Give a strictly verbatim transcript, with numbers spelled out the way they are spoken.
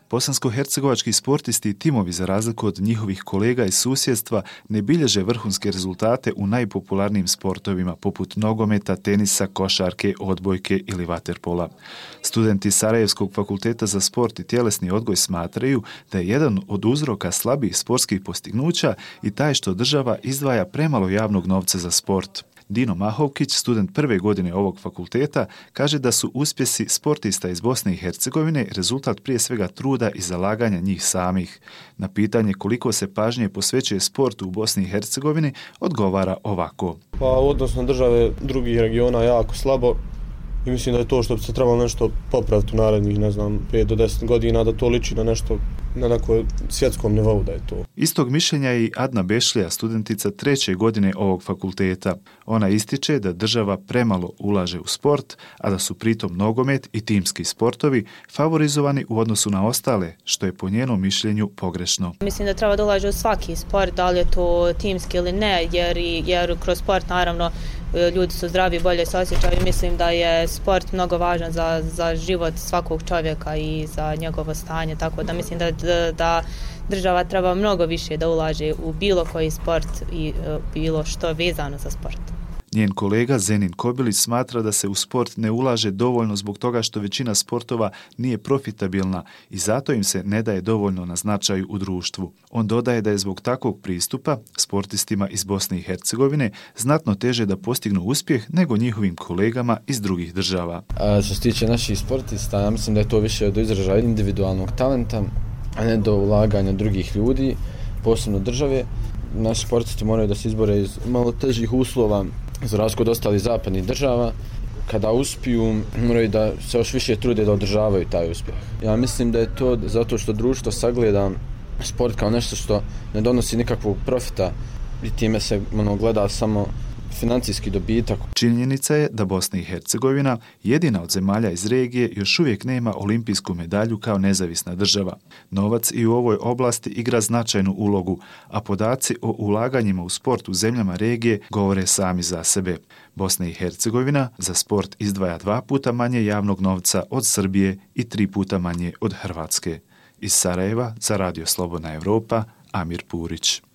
Bosansko-hercegovački sportisti i timovi, za razliku od njihovih kolega iz susjedstva, ne bilježe vrhunske rezultate u najpopularnijim sportovima poput nogometa, tenisa, košarke, odbojke ili vaterpola. Studenti Sarajevskog fakulteta za sport i tjelesni odgoj smatraju da je jedan od uzroka slabih sportskih postignuća i taj što država izdvaja premalo javnog novca za sport. Dino Mahovkić, student prve godine ovog fakulteta, kaže da su uspjesi sportista iz Bosne i Hercegovine rezultat prije svega truda i zalaganja njih samih. Na pitanje koliko se pažnje posvećuje sportu u Bosni i Hercegovini, odgovara ovako. Pa odnosno države drugih regiona jako slabo i mislim da je to što bi se trebalo nešto popraviti u narednih, ne znam, pet do deset godina, da to liči na nešto na nekoj svjetskom nivou da je to. Istog mišljenja je i Adna Bešlija, studentica treće godine ovog fakulteta. Ona ističe da država premalo ulaže u sport, a da su pritom nogomet i timski sportovi favorizovani u odnosu na ostale, što je po njenom mišljenju pogrešno. Mislim da treba da ulaže u svaki sport, da li je to timski ili ne, jer, jer kroz sport naravno ljudi su zdravi i bolje se osjećaju. Mislim da je sport mnogo važan za, za život svakog čovjeka i za njegovo stanje, tako da mislim da, da, da država treba mnogo više da ulaže u bilo koji sport i bilo što vezano za sport. Njen kolega Zenin Kobilić smatra da se u sport ne ulaže dovoljno zbog toga što većina sportova nije profitabilna i zato im se ne daje dovoljno na značaju u društvu. On dodaje da je zbog takvog pristupa sportistima iz Bosne i Hercegovine znatno teže da postignu uspjeh nego njihovim kolegama iz drugih država. A što se tiče naših sportista, ja mislim da je to više do izražaja individualnog talenta, a ne do ulaganja drugih ljudi, posebno države. Naši sportisti moraju da se izbore iz malo težih uslova, za razliku od ostalih zapadnih država. Kada uspiju, moraju da se još više trude da održavaju taj uspjeh. Ja mislim da je to zato što društvo sagleda sport kao nešto što ne donosi nikakvog profita i time se ono, gleda samo financijski dobitak. Činjenica je da Bosna i Hercegovina, jedina od zemalja iz regije, još uvijek nema olimpijsku medalju kao nezavisna država. Novac i u ovoj oblasti igra značajnu ulogu, a podaci o ulaganjima u sport u zemljama regije govore sami za sebe. Bosna i Hercegovina za sport izdvaja dva puta manje javnog novca od Srbije i tri puta manje od Hrvatske. Iz Sarajeva za Radio Slobodna Evropa, Amir Purić.